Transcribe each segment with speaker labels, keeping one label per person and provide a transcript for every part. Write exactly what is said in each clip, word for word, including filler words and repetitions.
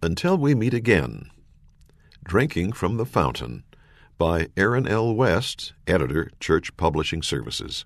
Speaker 1: Until we meet again. Drinking from the Fountain by Aaron L. West, editor, Church Publishing Services.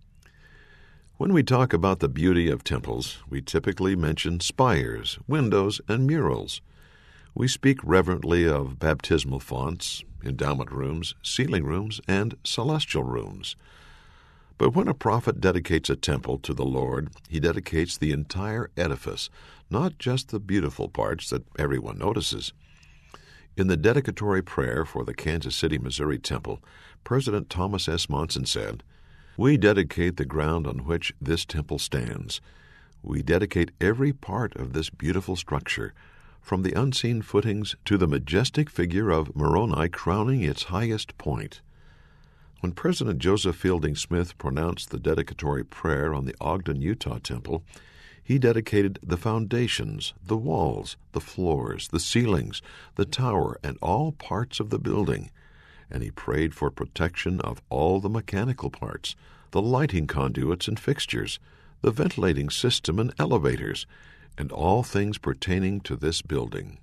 Speaker 1: When we talk about the beauty of temples, we typically mention spires, windows, and murals. We speak reverently of baptismal fonts, endowment rooms, sealing rooms, and celestial rooms. But when a prophet dedicates a temple to the Lord, he dedicates the entire edifice, not just the beautiful parts that everyone notices. In the dedicatory prayer for the Kansas City, Missouri temple, President Thomas S. Monson said, "We dedicate the ground on which this temple stands. We dedicate every part of this beautiful structure, from the unseen footings to the majestic figure of Moroni crowning its highest point." When President Joseph Fielding Smith pronounced the dedicatory prayer on the Ogden, Utah temple, he dedicated the foundations, the walls, the floors, the ceilings, the tower, and all parts of the building, and he prayed for protection of all the mechanical parts, the lighting conduits and fixtures, the ventilating system and elevators, and all things pertaining to this building.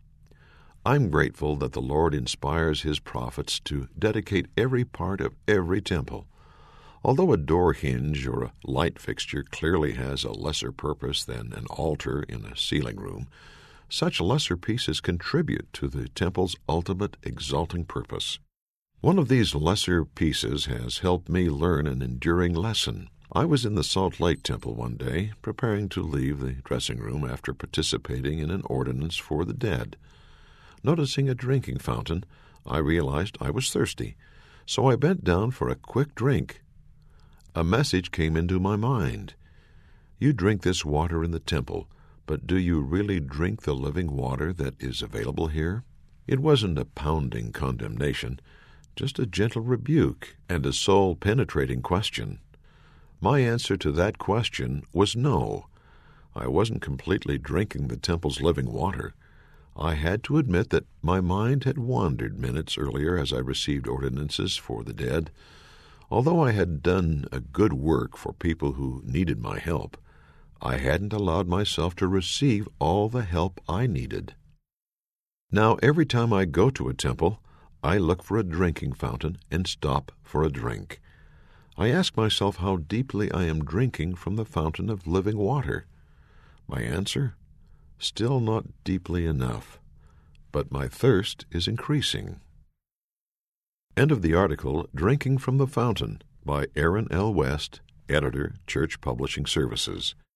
Speaker 1: I'm grateful that the Lord inspires His prophets to dedicate every part of every temple. Although a door hinge or a light fixture clearly has a lesser purpose than an altar in a sealing room, such lesser pieces contribute to the temple's ultimate exalting purpose. One of these lesser pieces has helped me learn an enduring lesson. I was in the Salt Lake Temple one day, preparing to leave the dressing room after participating in an ordinance for the dead. Noticing a drinking fountain, I realized I was thirsty, so I bent down for a quick drink. A message came into my mind. You drink this water in the temple, but do you really drink the living water that is available here? It wasn't a pounding condemnation, just a gentle rebuke and a soul-penetrating question. My answer to that question was no. I wasn't completely drinking the temple's living water. I had to admit that my mind had wandered minutes earlier as I received ordinances for the dead. Although I had done a good work for people who needed my help, I hadn't allowed myself to receive all the help I needed. Now, every time I go to a temple, I look for a drinking fountain and stop for a drink. I ask myself how deeply I am drinking from the fountain of living water. My answer? Still not deeply enough, but my thirst is increasing. End of the article, Drinking from the Fountain, by Aaron L. West, editor, Church Publishing Services.